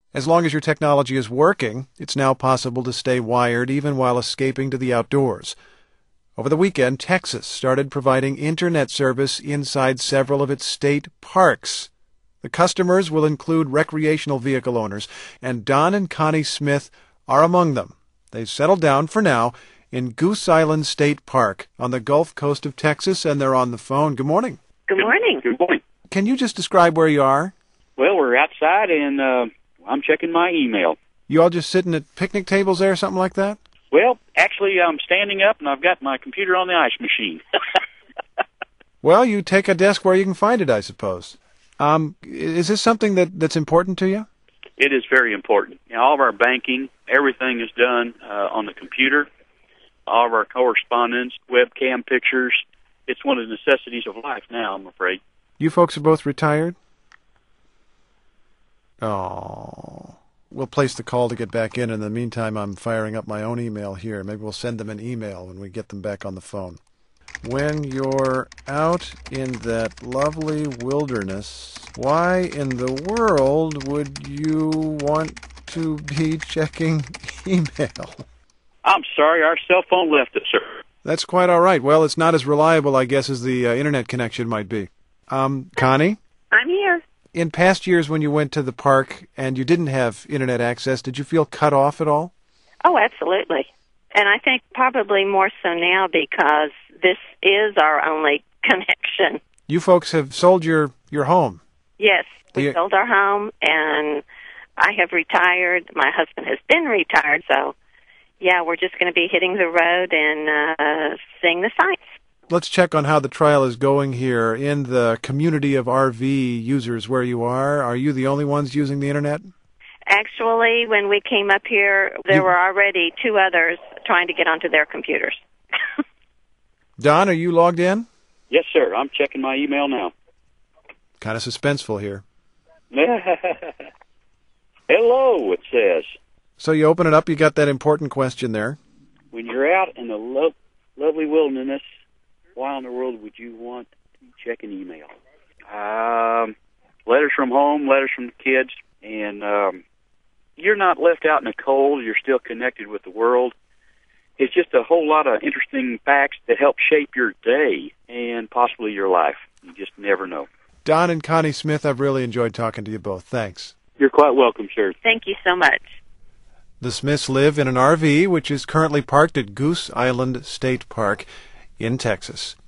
As long as your technology is working, it's now possible to stay wired even while escaping to the outdoors. Over the weekend, Texas started providing internet service inside several of its state parks. The customers will include recreational vehicle owners, and Don and Connie Smith are among them. They've settled down for now in Goose Island State Park on the Gulf Coast of Texas, and they're on the phone. Good morning. Good morning. Good morning. Can you just describe where you are? Well, we're outside, and I'm checking my email. You all just sitting at picnic tables there or something like that? Well, actually, I'm standing up, and I've got my computer on the ice machine. Well, you take a desk where you can find it, I suppose. Is this something that's important to you? It is very important. You know, all of our banking, everything is done on the computer. All of our correspondence, webcam pictures. It's one of the necessities of life now, I'm afraid. You folks are both retired? Oh. We'll place the call to get back in. In the meantime, I'm firing up my own email here. Maybe we'll send them an email when we get them back on the phone. When you're out in that lovely wilderness, why in the world would you want to be checking email? I'm sorry, our cell phone left us, sir. That's quite all right. Well, it's not as reliable, I guess, as the internet connection might be. Connie? I'm here. In past years when you went to the park and you didn't have internet access, did you feel cut off at all? Oh, absolutely. And I think probably more so now because this is our only connection. You folks have sold your home. Yes, we sold our home, and I have retired. My husband has been retired, so, yeah, we're just going to be hitting the road and seeing the sights. Let's check on how the trial is going here in the community of RV users where you are. Are you the only ones using the internet? Actually, when we came up here, there were already two others trying to get onto their computers. Don, are you logged in? Yes, sir. I'm checking my email now. Kind of suspenseful here. Hello, it says. So you open it up, you got that important question there. When you're out in the lovely wilderness, why in the world would you want to check an email? Letters from home, letters from the kids, and you're not left out in the cold. You're still connected with the world. It's just a whole lot of interesting facts that help shape your day and possibly your life. You just never know. Don and Connie Smith, I've really enjoyed talking to you both. Thanks. You're quite welcome, sir. Thank you so much. The Smiths live in an RV which is currently parked at Goose Island State Park in Texas.